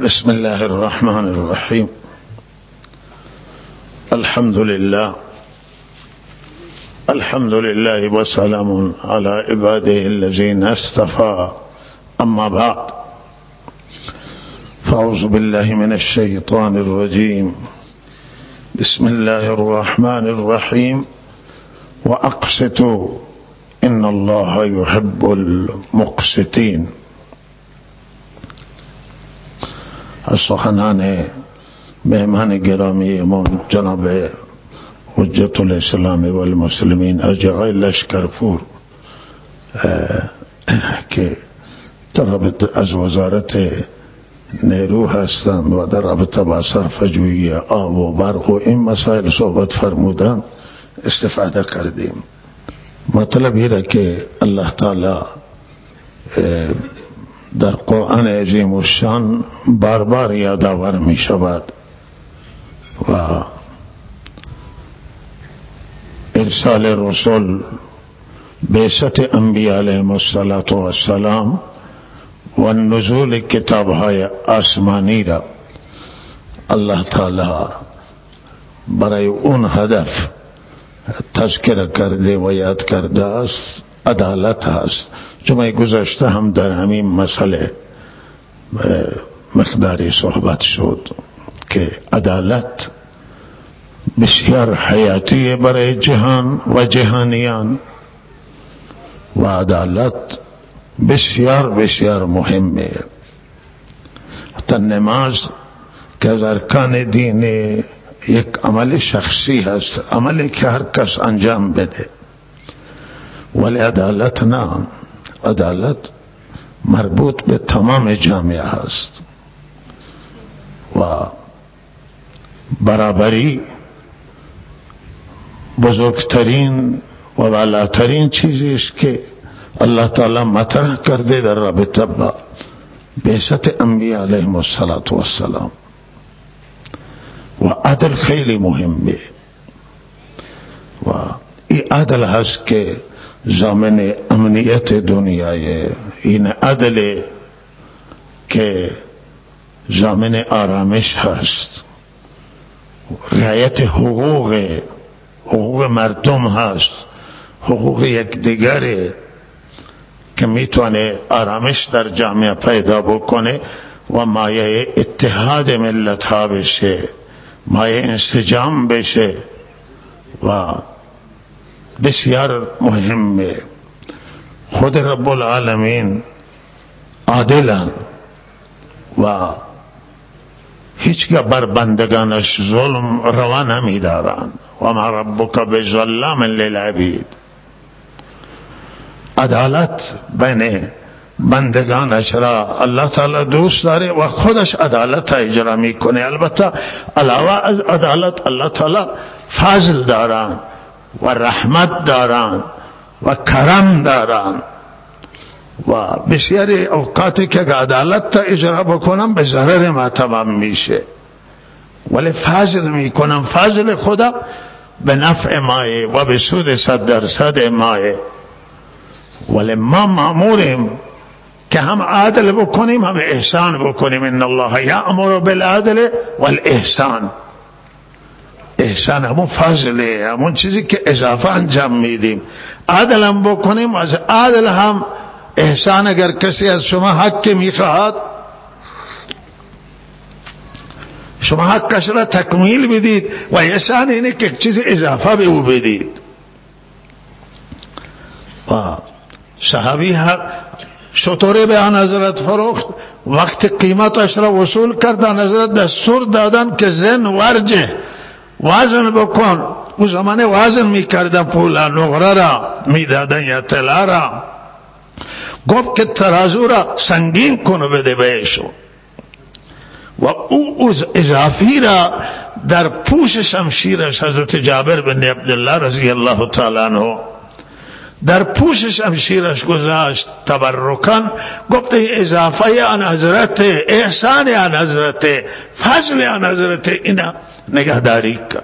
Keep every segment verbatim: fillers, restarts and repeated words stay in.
بسم الله الرحمن الرحيم. الحمد لله الحمد لله وسلام على عباده الذين اصطفى. أما بعد، فأعوذ بالله من الشيطان الرجيم. بسم الله الرحمن الرحيم. وأقسطوا إن الله يحب المقسطين. از سخنان مهمان گرامی ما جناب حجت الاسلام و المسلمین از جای لشکرپور که در رابطه از وزارت نیرو هستند و در رابطه با صرفه‌جویی آب و برق و این مسائل صحبت فرمودند استفاده کردیم. مطلب اینه که الله تعالی در قرآن عظیم الشان بار بار یادآور می شود و ارسال رسول، بعثت انبیاء علیهم السلام و نزول کتاب‌های آسمانی را الله تعالی برای اون هدف تذکر کرده و یاد کرده است. عدالت است. جمعه گذشته هم در همین مسئله مقداری صحبت شد که عدالت بسیار حیاتی برای جهان و جهانیان و عدالت بسیار بسیار مهمه. حتی نماز که از ارکان دین یک عمل شخصی هست، عملی که هر کس انجام بده، ولی عدالت نه. عدالت مربوط به تمام جامعه هست و برابری بزرگترین و بالاترین چیزی است که الله تعالی مطرح کرده در رابطه با بعثت انبیاء علیهم السلام. و عدل خیلی مهمه و این عدل هست که ضامن امنیت دنیای، این عدل که ضامن آرامش هست، رعایت حقوق حقوق مردم هست، حقوق یکدیگره که میتونه آرامش در جامعه پیدا بکنه و مایه اتحاد ملت ها بشه، مایه انسجام بشه و بسیار مهمه. خود رب العالمین عادلن و هیچگاه بر بندگانش ظلم روا نمیدارند. و ما ربک بظلام للعبید. عدالت بین بندگانش را الله تعالی دوست داره و خودش عدالت اجرا میکنه. البته علاوه از عدالت الله تعالی فضل دارند و رحمت دارند و کرم دارند و بسیاری اوقاتی که عدالت تا اجرا بکنم به ضرر ما تمام میشه، ولی فضل میکنم. فضل خدا به نفع مایه و به سود صد درصد مایه، ولی ما ماموریم که هم عدل بکنیم هم احسان بکنیم. ان الله یأمر بالعدل والاحسان. احسان همون فضله، همون چیزی که اضافه انجام میدیم. عدل هم بکنیم، از عدل هم احسان. اگر کسی از شما حق میخواهد، شما حقش را تکمیل بدید و احسان اینه که چیز اضافه به او بدید. و صحابی شطوره به آن حضرت فروخت، وقت قیمتش را وصول کردن حضرت دستور دادن که زن ورجه، وزن بکن. او زمان وزن میکردن، پولا نقره را میدادن یا طلا را. گفت که ترازو را سنگین کن و بده بهشون. و او اضافی را در پوش شمشیرش حضرت جابر بن عبدالله رضی الله تعالی عنه در پوش شمشیرش گذاشت تبرکان. گفت اضافه آن حضرت، احسان آن حضرت، فضل آن حضرت، اینا نگهداری کرد.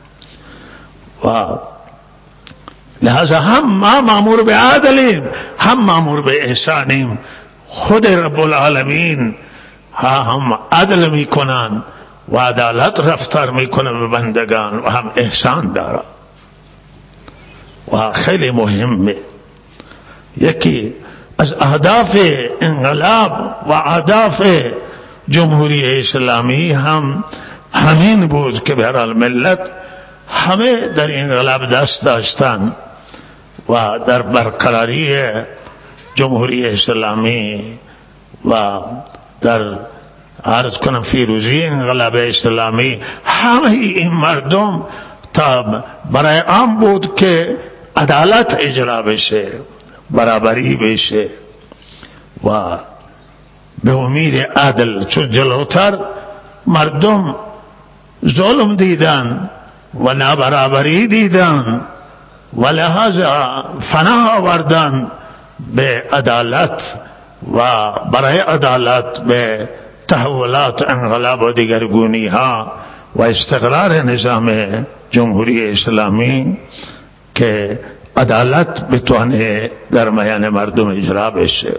و لہذا هم ما مامور به عدلیم، هم مامور به احسانیم. خود رب العالمین ها هم عدل میکنن و عدالت رفتار میکنه به بندگان و هم احسان داره و خیلی مهمه. یکی از اهداف انقلاب و اهداف جمهوری اسلامی هم همین بود که برای ملت همه در انقلاب دست داشتن و در برقراری جمهوری اسلامی و در عرض کنم فیروزی انقلاب اسلامی همه این مردم تا برای آن بود که عدالت اجرا بشه، برابری بشه و به امید عدل. چون جلوتر مردم ظلم دیدن و نابرابری دیدن و لحاظا فنا آوردن به عدالت و برای عدالت به تحولات انقلاب و دیگرگونی ها و استقرار نظام جمهوری اسلامی که عدالت بتونه در میان مردم اجرا بشه.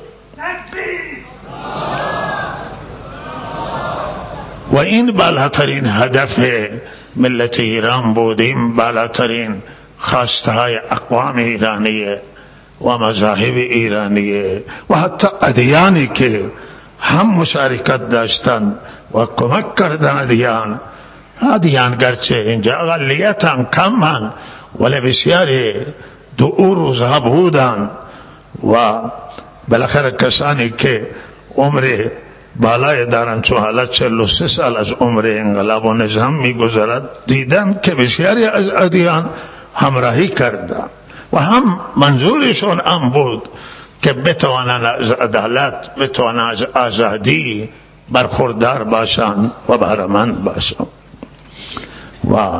و این بالاترین هدف ملت ایران بود، این بالاترین خواسته های اقوام ایرانیه و مذاهب ایرانیه و حتی ادیانی که هم مشارکت داشتند و کمک کردن ادیان. ادیان گرچه اینجا اقلیت هم کمن ولی بسیاری دو روزها بودن و بالاخره کسانی که عمر بالای دارن، چون حالا چهل و سه سال از عمر انقلاب و نظام میگذرد، دیدن که بسیاری از ادیان همراهی کردن و هم منظورشون هم بود که بتوانند از عدالت، بتوانند از آزادی برخوردار باشند و بهره‌مند باشند. و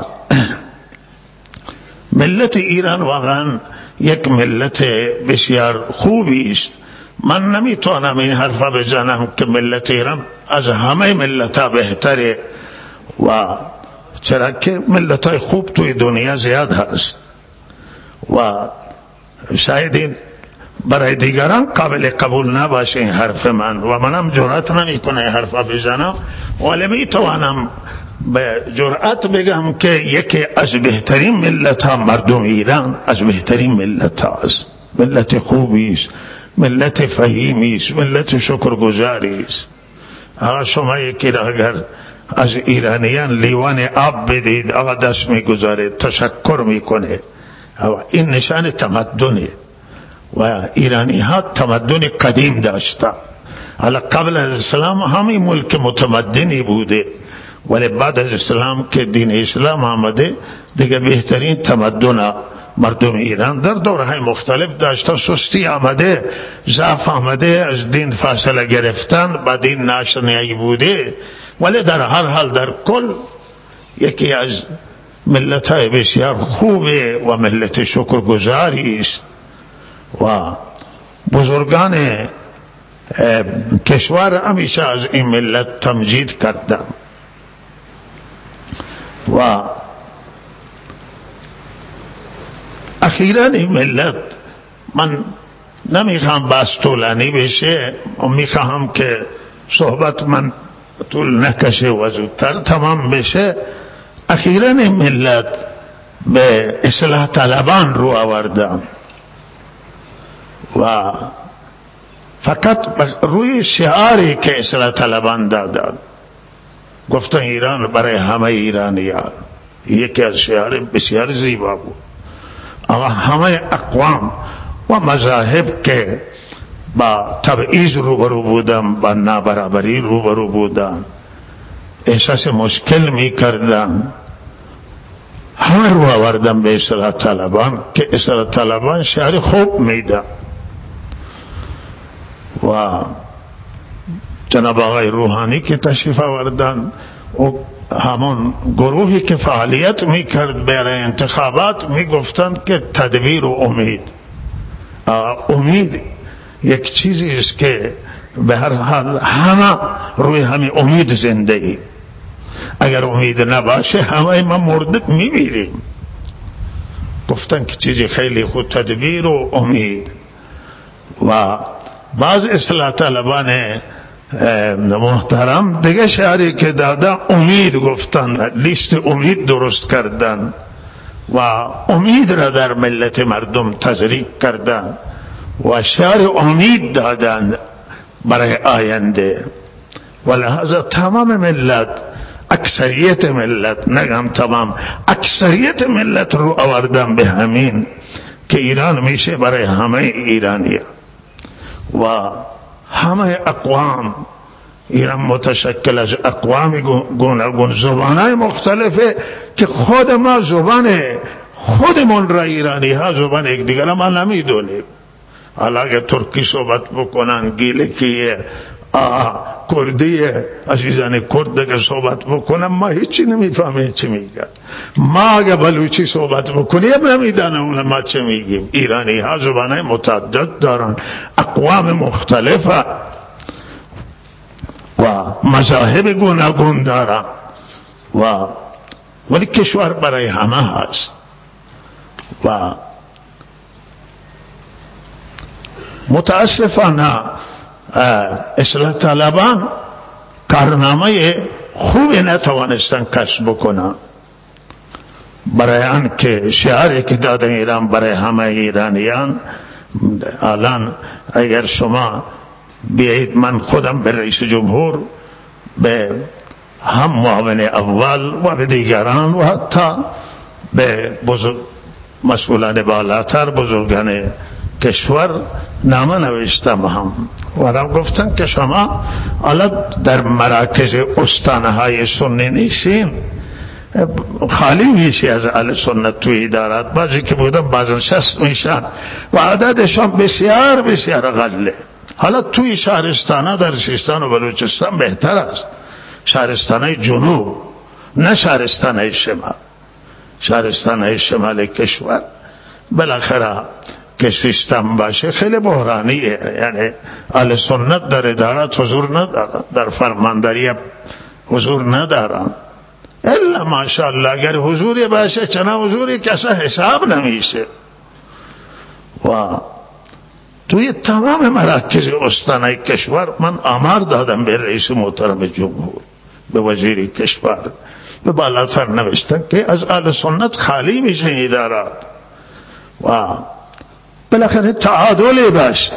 ملت ایران واقعا یک ملت بسیار خوبی است. من نمیتونم این حرفا بزنم که ملت ایران از همه ملت‌ها بهتره و چرا که ملت‌های خوب توی دنیا زیاد هست و شاید این برای دیگران قابل قبول نباشه این حرف من و منم جرأت نمیکنم این حرفا بزنم، ولی میتوانم به جرأت بگم که یکی از بهترین ملت ها مردم ایران از بهترین ملت ها است. ملت خوبی است، ملت فهیمی است، ملت شکرگزاری است. آقا شما یکی را اگر از ایرانیان لیوان آب بدید آقا دست میگذاره، تشکر میکنه، این نشان تمدنه و ایرانی ها تمدن قدیم داشته. حالا قبل از اسلام همین ملک متمدنی بوده ولی بعد از اسلام که دین اسلام آمده دیگه بهترین تمدن مردم ایران در دورهای مختلف داشته. سستی آمده، ضعف آمده، از دین فاصله گرفتن، با دین ناشنایی بوده، ولی در هر حال در کل یکی از ملت های بسیار خوبه و ملت شکرگزاری است و بزرگان کشور همیشه از این ملت تمجید کردم. و اخیراً این ملت، من نمیخوام بس طولانی بشه و میخوام که صحبت من طول نکشه و زودتر تمام بشه. اخیراً این ملت به اصلاح طلبان رو آوردم و فقط روی شعاری که اصلاح طلبان دادن گفتن ایران برای همه ایرانیان. یکی از شعار بسیار زیبا بود. اما همه اقوام و مذاهب که با تبعیض روبرو بودن، با نابرابری روبرو بودن، احساس مشکل می کردن، همه رو آوردن به اصلاح طلبان که اصلاح طلبان شعر خوب میدن و جناب آقای روحانی که تشریف آوردن و همون گروهی که فعالیت میکرد برای انتخابات میگفتند که تدبیر و امید. امید یک چیزی است که به هر حال همه روی همین امید زنده ایم. اگر امید نباشه همه ما مرده میمیریم. گفتن که چیزی خیلی خود تدبیر و امید. و بعض اصلاح طلبان محترم دیگه شعری که دادن امید گفتن، لیست امید درست کردن و امید را در ملت مردم تزریق کردن و شعر امید دادن برای آینده. و لحاظا تمام ملت، اکثریت ملت، نگم تمام، اکثریت ملت رو آوردن به همین که ایران میشه برای همه ایرانی و همه اقوام. ایران متشکل از اقوام گوناگون، زبانهای مختلفه که خود ما زبان خودمون را ایرانی ها زبان یک دیگر ما نمیدونیم. حالا اگه ترکی صحبت بکنن، گیلکیه، کردی، عزیزان کرد که صحبت بکنن ما هیچی نمیفهمیم چی میگن. ما اگه بلوچی صحبت بکنیم نمیدانم ما چی میگیم. ایرانی ها زبانهای متعدد دارن، اقوام مختلفه و مذاهب گوناگون دارن و ولی کشور برای همه هست. و متاسفانه اصلاح طلبان کارنامه خوبی نتوانستن کسب بکنن برای آن که شعاری که دادن ایران برای همه ایرانیان. الان اگر شما بیایید من خودم به رئیس جمهور، به هم معاون اول و به دیگران و حتی به بزرگ مسئولان بالاتر، بزرگان کشور نامه نوشتم هم و را گفتن که شما حالا در مراکز استانهای سنی نیستین، خالی میشه از اهل سنت توی ادارات. بعضی که بودن بعضا شست میشن و عددشان بسیار بسیار غله. حالا توی شهرستانه در سیستان و بلوچستان بهتر است، شهرستانه جنوب نه شهرستانه شمال. شهرستانه شمال کشور بالاخره که سیستم باشه خیلی بحرانیه، یعنی اهل سنت در ادارات حضور ندارن، در فرمانداری حضور ندارن، الا ماشاءالله اگر حضوری باشه چنان حضوری که اصلا حساب نمیشه. و توی تمام مراکز استانهای کشور من آمار دادم به رئیس محترم جمهور، به وزیر کشور، به بالاتر نوشتن که از اهل سنت خالی میشه ادارات و بالاخره تعادلی باشه،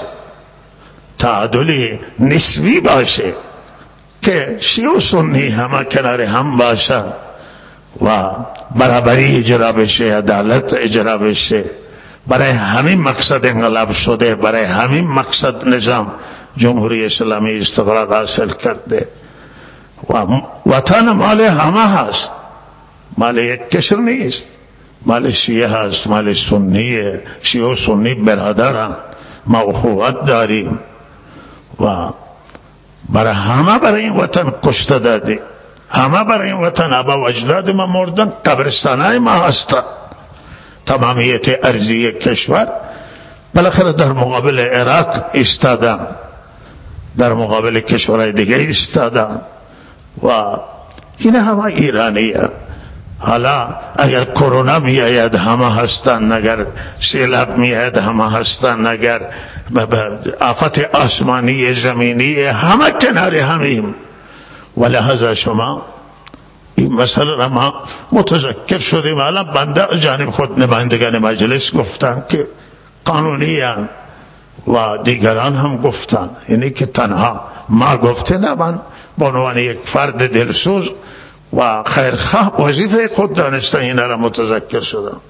تعادلی نسبی باشه که شیعه و سنی همه کنار هم باشه و برابری اجرا بشه، عدالت اجرا بشه. برای همین مقصد انقلاب شده، برای همین مقصد نظام جمهوری اسلامی استقرار حاصل کرده و وطن مال همه هست، مال یک کشور نیست، مال شیعه هست، مال سنیه، شیعه و سنی برادران، ما اخوت داریم و برای همه برای این وطن کشته داده، همه برای این وطن آبا و اجداد ما مردن، قبرستانای ما هستن، تمامیت ارضی کشور. بالاخره در مقابل عراق ایستادن، در مقابل کشورهای دیگه ایستادن و این همه ایرانیه. حالا اگر کرونا می آید همه هستن، اگر سیلاب می آید همه هستن، اگر آفت آسمانی زمینی همه کنار همیم. و لحظه شما این مسئله را ما متذکر شدیم. حالا بنده جانب خود نمایندگان مجلس گفتن که قانونی هستند و دیگران هم گفتن، یعنی که تنها ما گفته نه، من به عنوان یک فرد دلسوز و خیرخواه وظیفه خود دانستن این را متذکر شدم.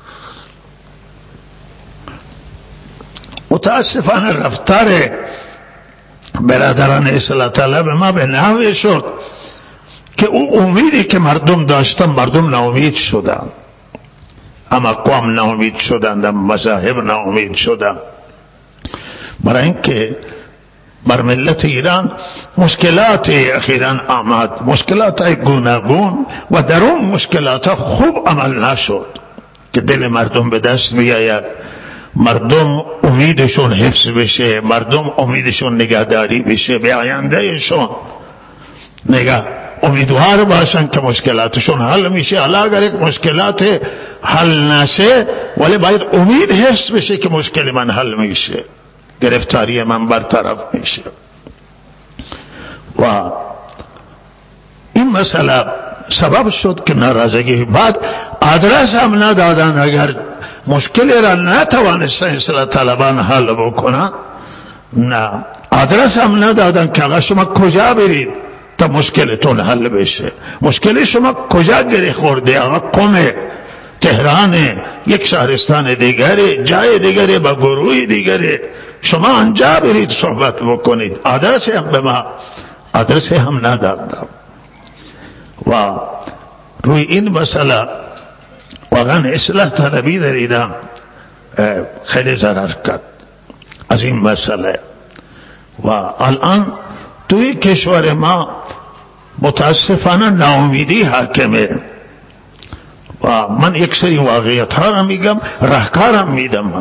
متاسفانه رفتار برادران اصلاح طلب ما به نحوی شد که او امیدی که مردم داشتن مردم ناامید شدن، اما قوم ناامید شدند، مذاهب ناامید شدند، برای اینکه بر ملت ایران مشکلات اخیراً آمد، مشکلات گوناگون و در اون مشکلات خوب عمل نشد که دل مردم به دست بیاید، مردم امیدشون حفظ بشه، مردم امیدشون نگهداری بشه، به آیندهشون نگاه امیدوار باشن که مشکلاتشون حل میشه. حالا اگر یک مشکلات حل نشه ولی باید امید حفظ بشه که مشکل من حل میشه، گرفتاری من برطرف میشه. و این مسئله سبب شد که ناراضگی. بعد آدرس هم ندادن، اگر مشکلی را نتوانستن اصلاح طلبان حل بکنن، نه آدرس هم ندادن که آقا شما کجا برید تا مشکلتون حل بشه، مشکل شما کجا گره خورده، آقا قمه، تهرانه، یک شهرستان دیگره، جای دیگره، با گروه دیگره، شما آنجا برید صحبت بکنید. آدرس هم به ما آدرس هم ندادن و روی این مسئله واقعا اصلاح طلبی در ایران خیلی ضرر کرد از این مسئله. و الان توی کشور ما متاسفانه ناامیدی حاکمه و من یک سری واقعیت ها را میگم، راهکارم میدم.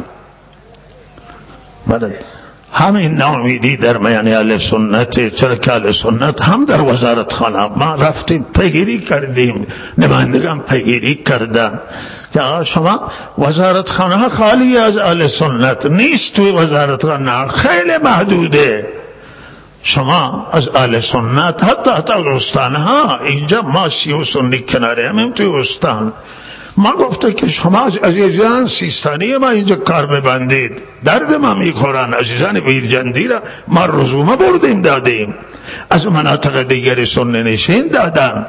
من همین ناامیدی در میان اهل سنت، چرا که اهل سنت هم در وزارت خانه ما رفتیم پیگیری کردیم، نمایندگان پیگیری کردن که شما وزارت خانه خالی از اهل سنت نیست، توی وزارت خانه خیلی محدوده، شما از اهل سنت حتی حتی استان ها اینجا ما شیعه و سنی کناره همیم توی استان، ما گفته که شما از عزیزان سیستانی ما اینجا کار ببندید، درد ما میخورن، عزیزان بیرجندی را ما رزومه بردیم دادیم، از مناطق دیگر سنی نشین دادن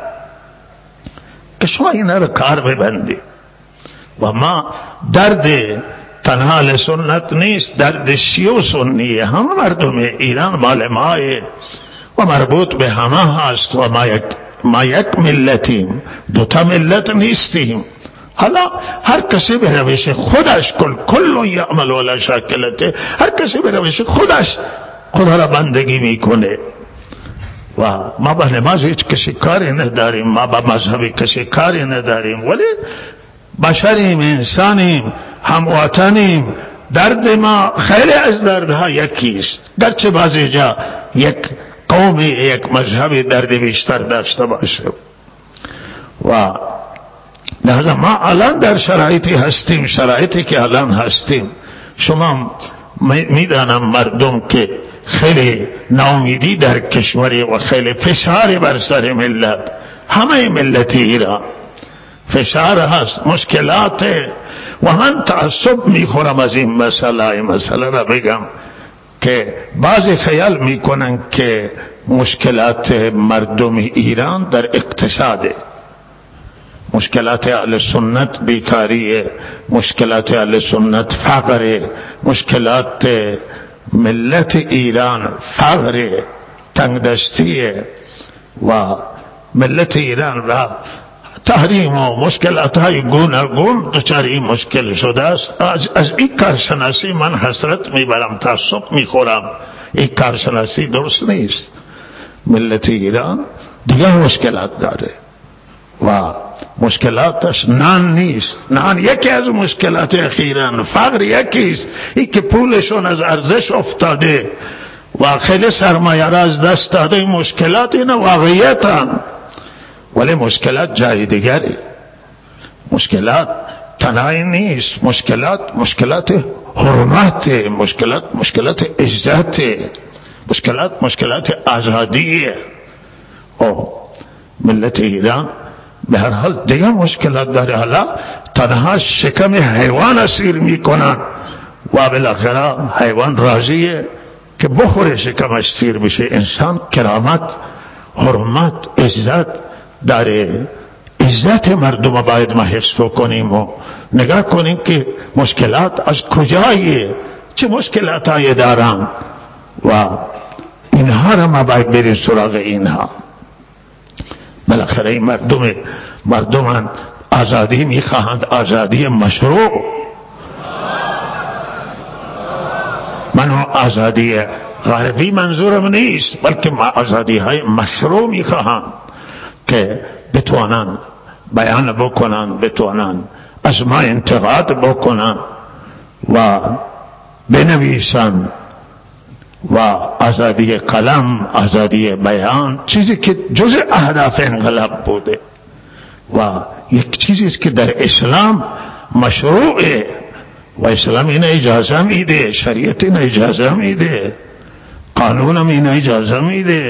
که شما این را کار ببندید. و ما درد تنها اهل سنت نیست، درد شیعه و سنی همه مردم ایران مال ماه و مربوط به همه هست و ما یک, ما یک ملتیم، دوتا ملت نیستیم. حالا هر کسی به روش خودش، کل کل یعمل علی شاکلته، هر کسی به روش خودش خدا را بندگی میکنه و ما به نماز هیچ کسی کاری نداریم، ما به مذهبی کسی کاری نداریم، ولی بشریم، انسانیم، هموطنیم، درد ما خیلی از دردها یکیست، گرچه بعضی جا یک قومی یک مذهبی درد بیشتر داشته باشه. و لذا ما الان در شرایطی هستیم، شرایطی که الان هستیم، شما میدانم مردم که خیلی ناامیدی در کشوری و خیلی فشاری بر سر ملت، همه ملت ایران فشار هست، مشکلات، و من تعصب میخورم از این مسئله. این مسئله را بگم که بعضی خیال میکنن که مشکلات مردم ایران در اقتصاده، مشکلات اهل سنت بیکاریه، مشکلات اهل سنت فقره، مشکلات ملت ایران فقره، تنگدستیه و ملت ایران را تحریم و مشکلات های گوناگون دچار این مشکل شده است. از, از این کارشناسی من حسرت میبرم، تعصب میخورم، این کارشناسی درست نیست. ملت ایران دیگه مشکلات داره و مشکلاتش نان نیست، نان یکی از مشکلات اخیرا، فقر یکیست، این که پولشون از ارزش افتاده و خیلی سرمایه را از دست داده. این مشکلات اینا واقعیتن، ولی مشکلات جای دیگری، مشکلات تنهایی نیست، مشکلات مشکلات حرمت، مشکلات مشکلات عزت، مشکلات مشکلات آزادیه. او ملت ایران به هر حال دیگه مشکلات داره، حالا تنها شکم حیوان اسیر میکنن و بالاخره حیوان راضیه که بخوره شکمش سیر بشه. انسان کرامت، حرمت، عزت داره، عزت مردم باید ما حفظ کنیم و نگاه کنیم که مشکلات از کجایه، چه مشکلات های دارن و اینها را ما باید بریم سراغ اینها. بالاخره این مردم مردمان آزادی میخواهند، آزادی مشروع. من آزادی غربی منظورم نیست، بلکه ما آزادی های مشروع میخواهم که بتوانند بیان بکنند، بتوانند از ما انتقاد بکنند و بنویسند. و آزادی قلم، آزادی بیان، چیزی که جز اهداف انقلاب بوده و یک چیزی است که در اسلام مشروعه و اسلام این اجازه میده، شریعت این اجازه میده، قانونم این اجازه میده.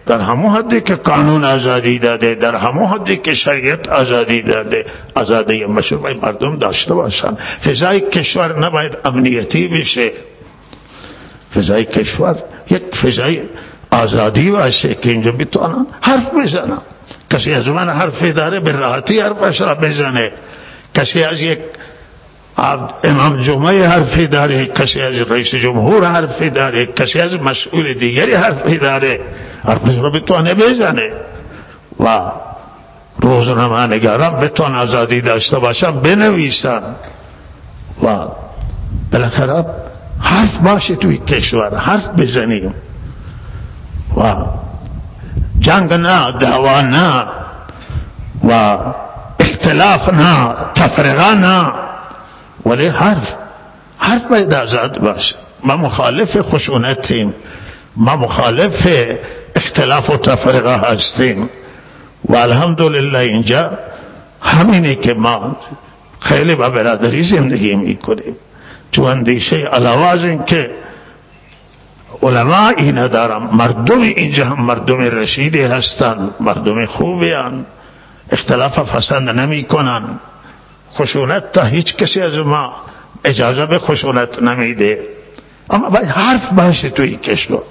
در همون حدی که قانون آزادی داده، در همون حدی که شریعت آزادی داده، آزادی مشروع مردم داشته باشن. فضای کشور نباید امنیتی بشه. فضای کشور یک فضای آزادی باشه که اینجا بتونن حرف بزنن. کسی از من حرفی داره به راحتی حرفش را بزنه. کسی از یک امام جمعه حرفی داره، کسی از رئیس جمهور حرفی داره، کسی از مسئول دیگری حرفی داره، حرفش را بتونه بزنه و روزنامه نگاران بتون آزادی داشته باشن، بنویسن و بالاخره حرف باشه توی کشور، حرف بزنیم و جنگ نه، دعوا نه و اختلاف نه، تفرقه نه، ولی حرف حرف باید آزاد باشه. ما مخالف خشونتیم، ما مخالف اختلاف و تفرقه هستیم و الحمدلله اینجا همینه که ما خیلی با برادری زندگی میکنیم. تو اندیشه علاوه از این که علماء این دارن، مردم اینجا هم مردم رشیدی هستن، مردم خوبی هستن، اختلاف پسند نمی کنن. خشونت تا هیچ کسی از ما اجازه به خشونت نمیده، اما باید حرف باشه توی کشور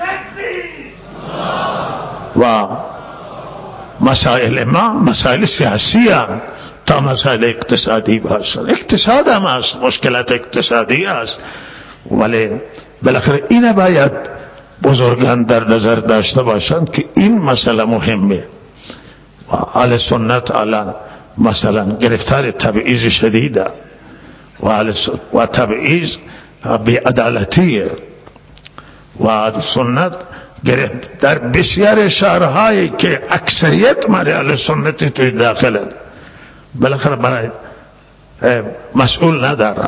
و مسائل ما مسائل سیاسی هم تا مسائل اقتصادی باشن. اقتصاد هم هست، مشکلات اقتصادی هست، ولی بالاخره این باید بزرگان در نظر داشته باشند که این مسئله مهمه. و اهل سنت الان مثلا گرفتار تبعیض شدیده و و تبعیض بی‌عدالتیه و اهل سنت در بسیار شهرهایی که اکثریت مال اهل سنت توی داخل بالاخره برای مسئول نداره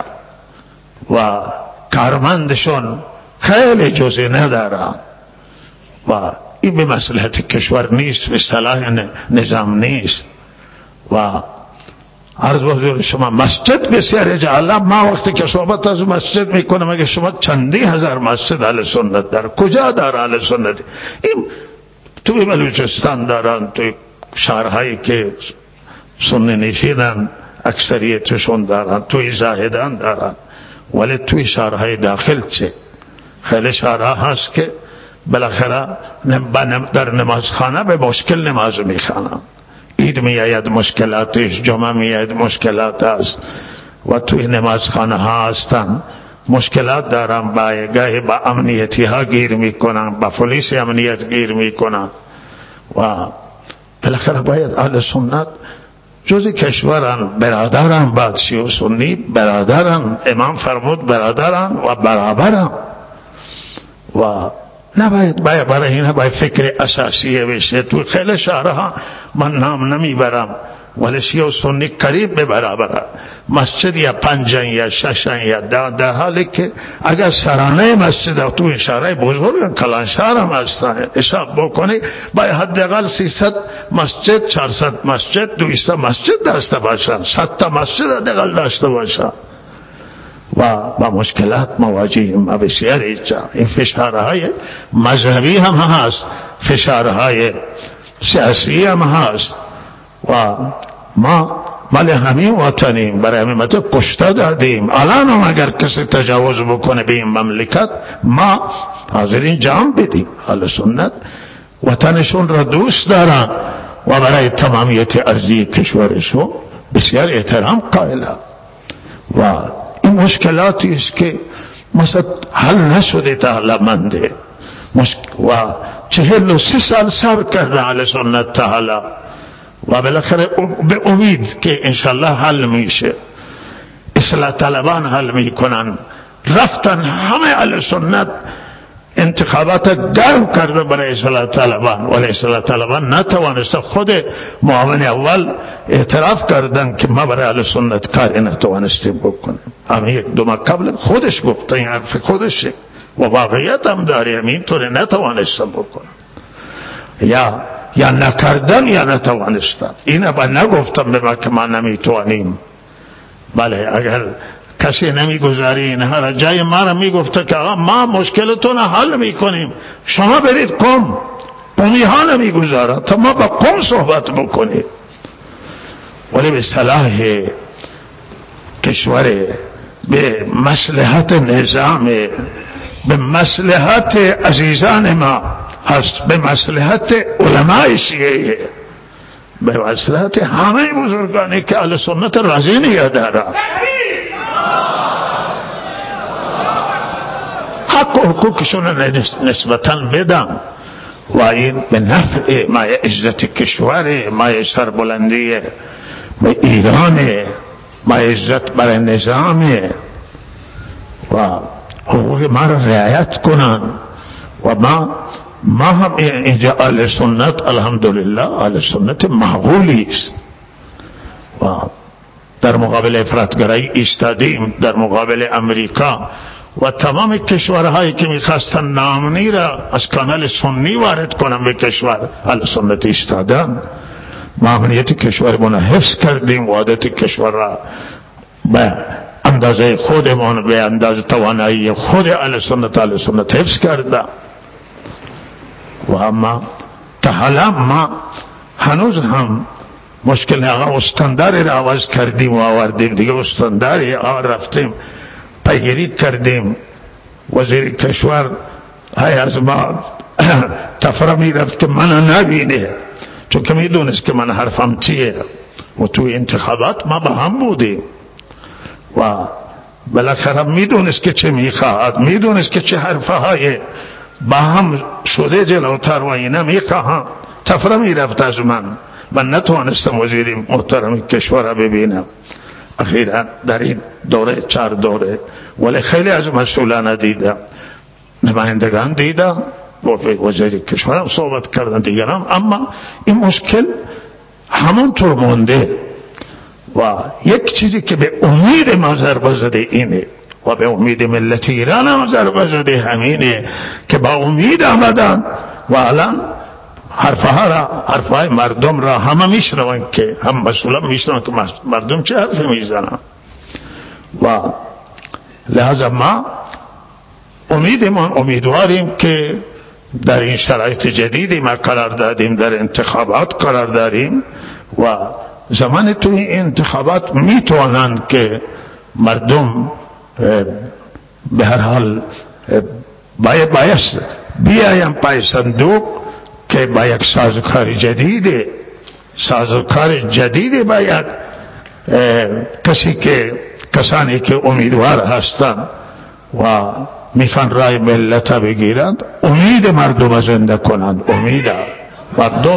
و کارمندشون خیلی جزئی نداره و این به مصلحت کشور نیست، به صلاح نظام نیست. و عرض بزرگ شما مسجد بسیار جعله، ما وقتی که صحبت از مسجد میکنم اگه شما چندی هزار مسجد اهل سنت داره، کجا داره اهل سنت؟ این توی بلوچستان دارن، توی شهرهایی که سنی نشینن اکثریتشون دارن، توی زاهدان دارن، ولی توی شهرهای داخل چه؟ خیلی شهرها هست که بالاخره در نمازخانه به مشکل نماز میخوانن، عید میآید مشکلاتش، جمعه میآید مشکلات است و توی نمازخانه ها هستن مشکلات دارن، با گاهی با امنیتی ها گیر میکنن، با پلیس امنیت گیر میکنن و بالاخره باید اهل سنت جز کشورن، برادرن، بعد شیعه و سنی برادرن، امام فرمود برادرن و برابرن و نباید باید برای این باید فکر اساسیه بشه. تو خیلی شهرها من نام نمیبرم ولی شیعه و سنی قریب به برابرن، مسجد یا پنجن یا ششن یا ده، در حالی که اگر سرانه مسجد تو این شهرهای بزرگ کلان شهر هم هستن حساب بکنی باید حداقل سیصد مسجد، چهارصد مسجد، دویست مسجد داشته باشن، صد تا مسجد حداقل داشته باشن و با مشکلات مواجهیم. ما بسیار اینجا این فشارهای مذهبی هم هست، فشارهای سیاسی هم هست و ما مال همین وطنیم، برای همین مطلب کشته دادیم. الان هم اگر کسی تجاوز بکنه به این مملکت ما حاضرین جان بدیم. اهل سنت وطنشون را دوست دارن و برای تمامیت ارضی کشورشون بسیار احترام قائلن و این مشکلاتی است که مثلا حل نشده تا حالا منده و چهل و سی سال صبر کرده اهل سنت تا حالا و بالاخره به امید که انشالله حل میشه. اصلاح طلبان حل میکنن، رفتن همه اهل سنت انتخابات گرم کرده برای اصلاح طلبان ولی اصلاح طلبان نتوانست. خود معاون اول اعتراف کردن که ما برای اهل سنت کاری نتوانستیم بکنیم. همه یک دو ماه قبل خودش گفته، این حرف خودشه و واقعیت هم داره، همین طور نتوانستم بکنم یا یا نکردن یا نتوانستن. این با نگفتم به ما که ما نمیتوانیم. بله اگر کسی نمیگذاری اینها را جای ما را میگفته که آقا ما مشکلتون حل میکنیم، شما برید قم قومی ها نمیگذارد تا ما با قوم صحبت بکنیم. ولی به صلاح کشور، به مصلحت نظام، به مصلحت عزیزان ما هست، به مصلحت علماء شیعه، به مصلحت همه بزرگانی که اهل سنت راضی نگه دارند، حق و حقوقشون نسبتاً بدم و این به نفع ما عزت کشور، ما سربلندی به ایران، ما عزت برای نظام و حقوق ما را رعایت کنن. و ما ما هم اینجا اهل سنت الحمدلله اهل سنت معقولی است و در مقابل افراطگرایی ایستادیم، در مقابل امریکا و تمام کشورهایی که میخواستن نامنی را از کانال سنی وارد کنن به کشور، اهل سنت ایستادن. ما امنیت کشورمون حفظ کردیم، وحدت کشور را به اندازه خودمون، به اندازه توانایی خود اهل سنت اهل سنت حفظ کردم. و اما تا حالا ما هنوز هم مشکل آقا استانداری را عوض کردیم و آوردیم دیگه، استانداری آقا رفتیم پیگیری کردیم. وزیر کشور های از ما تفره می رفت که من نبینه، چون که می دونست که من حرفم چیه و توی انتخابات ما با هم بودیم و بالاخره می دونست که چه می خواهد، می دونست که چه حرفه های با هم شده جلوتر و اینه می خواهم. تفره می رفت از من، من نتوانستم وزیر محترم کشور را ببینم. اخیرا در این دوره چهار دوره ولی خیلی از مسئولان دیدم، نمایندگان دیدم، وزیر کشورم صحبت کردن دیگرم. اما این مشکل همونطور مونده و یک چیزی که به امید ما ضربه زده اینه و به امید ملت ایران هم ضربه زده همینه که با امید آمدن و الان حرفها را، حرفهای مردم را همه میشنون که هم مسئولان میشنون که مردم چه حرفی میزنن و لحاظا ما امیدمان امیدواریم که در این شرایط جدیدی ما قرار دادیم، در انتخابات قرار داریم و زمان توی این انتخابات میتوانند که مردم به هر حال باید بایست بیایم پای صندوق که با یک سازوکار جدیده سازوکار جدیده باید کسی که کسانی که امیدوار هستند و میخوان رای ملت بگیرند امید مردم زنده کنند. امید مردم،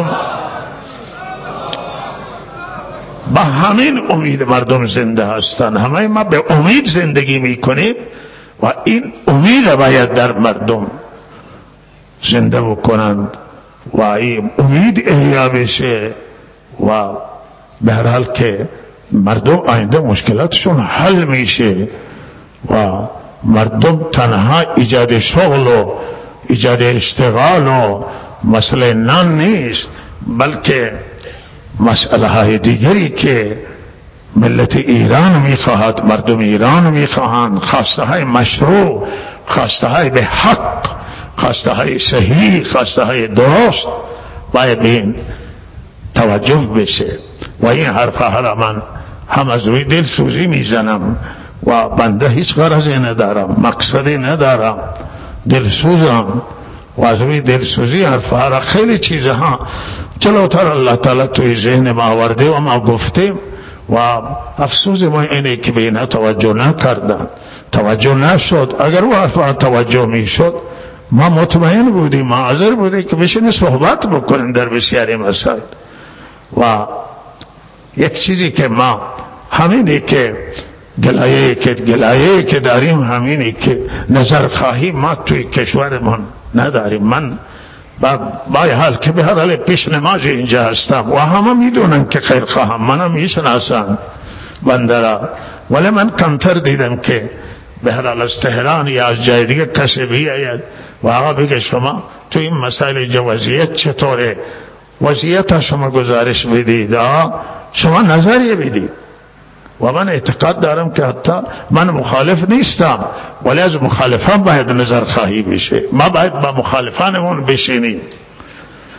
با همین امید مردم زنده هستند. همه ما به امید زندگی میکنیم و این امید باید در مردم زنده بکنند و این امید احیا بشه و به هر حال که مردم آینده مشکلاتشون حل میشه و مردم تنها ایجاد شغل و ایجاد اشتغال و مسئله نان نیست، بلکه مسئله های دیگری که ملت ایران میخواهد، مردم ایران میخواهند، خواسته های مشروع، خواسته های به حق، خواسته های صحیح، خواسته های درست باید به این توجه بشه و این حرفها را من هم از روی دلسوزی میزنم و بنده هیچ غرضی ندارم، مقصدی ندارم، دلسوزم و از روی دلسوزی حرفها را خیلی چیزها جلوتر الله تعالی توی ذهن ما آورده و ما گفتیم و افسوس ما اینه که به اینا توجه نکردن، توجه نشد. اگر او حرفها توجه میشد ما مطمئن بودیم، ما حاضر بودیم که بشین صحبت بکنیم در بسیاری مسائل. و یک چیزی که ما همینه که گلایه که گلایه که داریم همینه که نظر خواهی ما توی کشورمون نداریم. من با, با حال که به هر حال پیش نماز اینجا هستم و همه میدونن که خیر خواهم، منم میشناسن بنده را، ولی من کمتر دیدم که به هر حال از تهران یا از جای دیگه کسی بیاید و آقا بگه شما تو این مسائل جوازیت چطوره، وضعیت شما گزارش بدید، شما نظریه بدید. و من اعتقاد دارم که حتی من مخالف نیستم ولی از مخالفان باید نظر خواهی بشه، ما باید با مخالفانمون بشینیم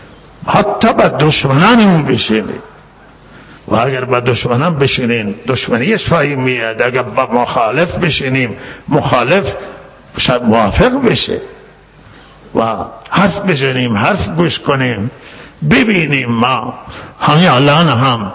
حتی با دشمنانمون بشینید و اگر با دشمنان بشینیم دشمنی اسفایی میاد، اگر با مخالف بشینیم مخالف شاید موافق بشه و حرف بزنیم، حرف گوش کنیم، ببینیم. ما همین الان هم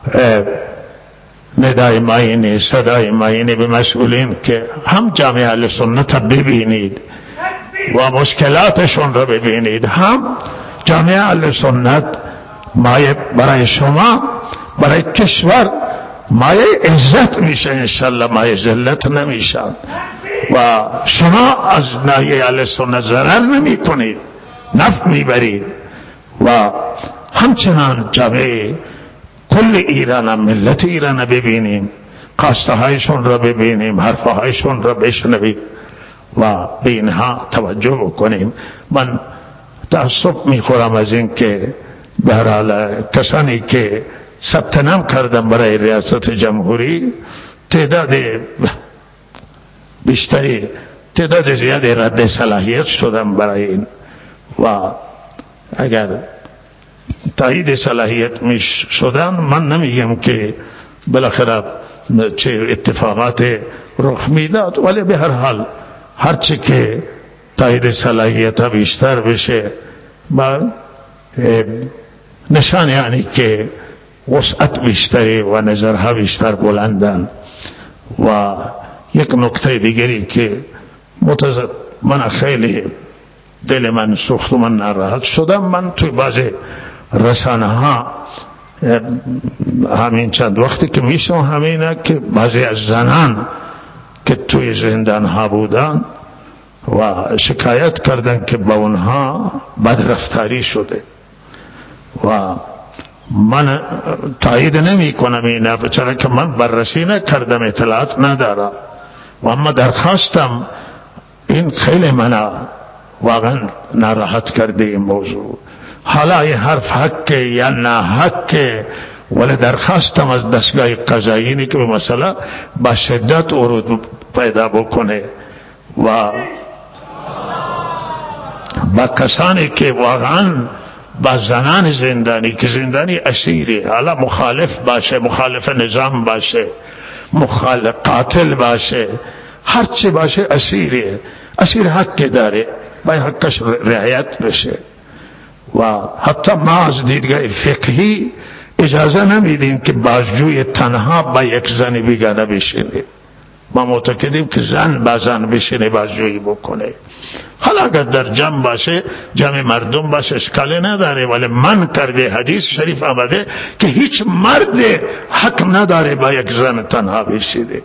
ندای ماینه صدای ماینه به مسئولین که هم جامعه اهل سنت ببینید و مشکلاتشون رو ببینید، هم جامعه اهل سنت مایه برای شما، برای کشور مایه عزت میشه انشالله، مایه ذلت نمیشن و شما از ناحیه اهل سنت ضرر نمی کنید، نفع میبرید و همچنان جامعه کل ایران، ملت ایران ببینیم، خواسته هایشون را ببینیم، حرف هایشون را بشنویم و به اینها توجه بکنیم. من تعصب میخورم از این که به هر حال کسانی که ثبت نام کردن برای ریاست جمهوری تعداد بیشتری، تعداد زیادی رد صلاحیت شدن برای این و اگر تایید صلاحیت می شدن من نمیگم که بالاخره چه اتفاقات رخ میداد، ولی به هر حال هرچه که تایید صلاحیت ها بیشتر بشه با نشان یعنی که وسعت بیشتری و نظرها بیشتر بلندن. و یک نکته دیگری که متضاد من خیلی دل من سوخت و من ناراحت شدم، من توی بعض رسانه ها همین چند وقتی که میشم همینه که بعضی از زنان که توی زندان ها بودن و شکایت کردن که با اونها بدرفتاری شده و من تایید نمی کنم اینه، چرا که من بررسی نکردم، اطلاعات ندارم و اما درخواستم، این خیلی منو واقعا ناراحت کرده این موضوع. حالا این حرف حقه یا نه حقه، ولی درخواستم از دستگاه قضایی که به مسئله با شدت ورود پیدا بکنه و با کسانی که واقعا با زنان زندانی که زندانی اسیری، حالا مخالف باشه، مخالف نظام باشه، مخالف قاتل باشه، هرچی باشه اسیره، اسیر حق داره، باید حقش رعایت بشه و حتی ما از دیدگاه فقهی اجازه نمیدیم که بازجوی تنها با یک زن بیگانه بشینه. ما معتقدیم که زن با زن بشینه بازجویی بکنه، حالا اگر در جمع باشه، جمع مردم باشه، اشکالی نداره، ولی من کرده حدیث شریف آمده که هیچ مرد حق نداره با یک زن تنها بشینه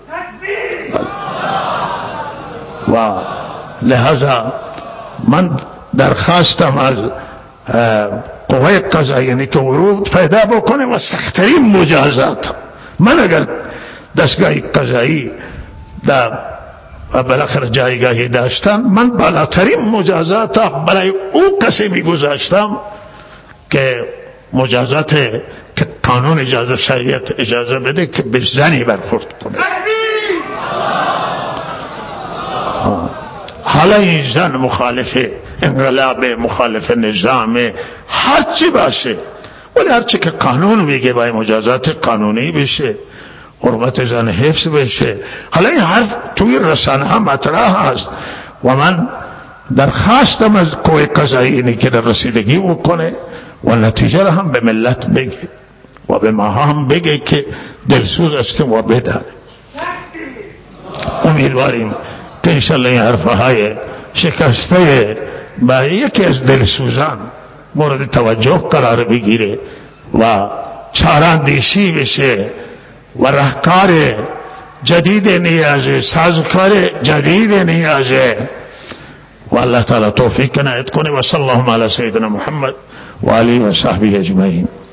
و لہذا من درخواستم از قوه قضاییه یعنی که ورود پیدا بکنه و سخت‌ترین مجازات. من اگر دستگاه قضایی در بالاخره جایگاهی داشتم، من بالاترین مجازات برای او کسی میگذاشتم که مجازات که قانون اجازه شریعت اجازه بده که به زنی برخورد کنه. حالا این زن مخالف انقلاب، مخالف نظام، هرچی باشه، ولی هرچی که قانون میگه باید مجازات قانونی بشه، حرمت زن حفظ بشه. حالا این حرف توی رسانه ها مطرح هست و من درخواستم از قوه قضایی اینی که در رسیدگی بکنه و نتیجه را هم به ملت بگه و به ما هم بگه که دلسوز هستیم و بداره. امیدواریم که انشالله این حرفهای شکسته با یکی از دلسوزان مورد توجه قرار بگیره و چاراندیشی بشه و رهکار جدید نیازه، سازکار جدید نیازه و الله تعالی توفیق عنایت کنه و صلی الله علی سیدنا محمد و آله و صحبه اجمعین.